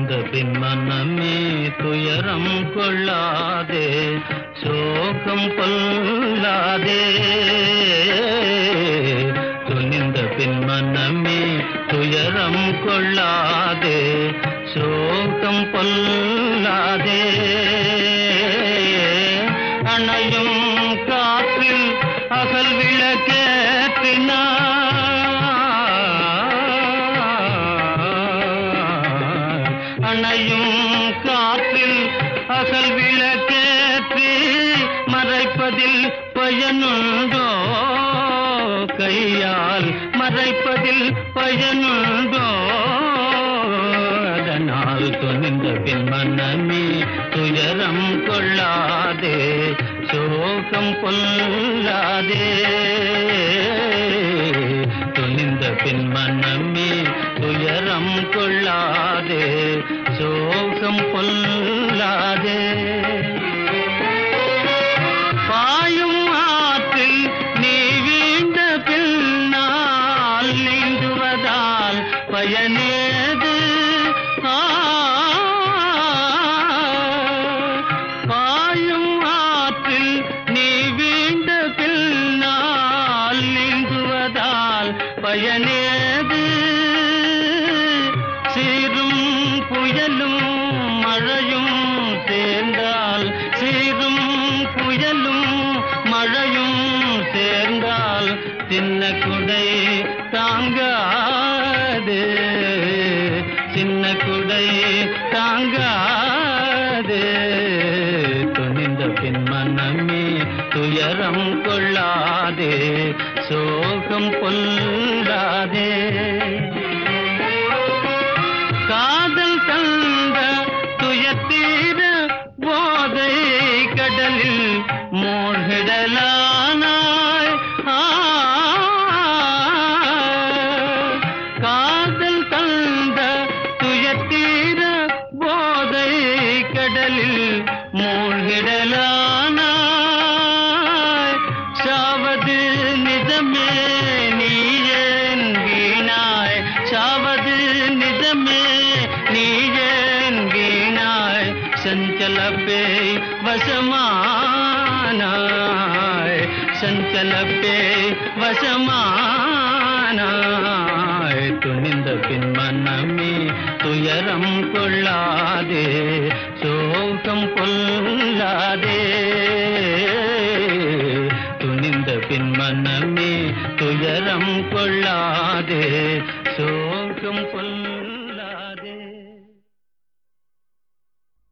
துணிந்த பின் மனமே துயரம் கொள்ளாதே, சோகம் கொள்ளாதே. துணிந்த பின் மனமே துயரம் கொள்ளாதே, சோகம் கொள்ளாதே. அணையும் காற்றில் அகல் விளக்கேற்றினார், அணையும் காற்றில் அகல் விளக்கேற்றி மறைப்பதில் பயனுண்டோ, கையால் மறைப்பதில் பயனுண்டோ. அதனால் துணிந்த பின் மனமே துயரம் கொள்ளாதே, சோகம் கொள்ளாதே. துணிந்த பின் மனமே துயரம் கொள்ளாதே, சோகம் கொள்ளாதே. பாயும் ஆற்றில் நீ வீழ்ந்த பின்னால் நீந்துவதால் பயனேது? பாயும் ஆற்றில் நீ வீழ்ந்த பின்னால் நீந்துவதால் பயனேது? சீரும் புயலும் மழையும் சேர்ந்தால், சீரும் புயலும் மழையும் சேர்ந்தால் சின்ன குடை தாங்காது, சின்ன குடை தாங்காது. துணிந்த பின் மனமே துயரம் கொள்ளாதே, சோகம் கொள்ளாதே. காதல் தந்த துயத்தீர போதை கடலில் மூழ்கிடலானாய். காதல் தந்த துயத்தீர போதை கடலில் மூழ்கிடலானாய். சாவது நிஜமே நீ ஏன் வீணாய், சாவது நிஜமே நீ ஏன் வீணாய். சஞ்சல பேய் வசமானாய், சஞ்சல பேய் வசமானாய். துணிந்த பின் மனமே துயரம் கொள்ளாதே, சோகம் கொள்ளாதே. துணிந்த பின் மனமே துயரம் கொள்ளாதே, சோகம் கொள்ளாதே.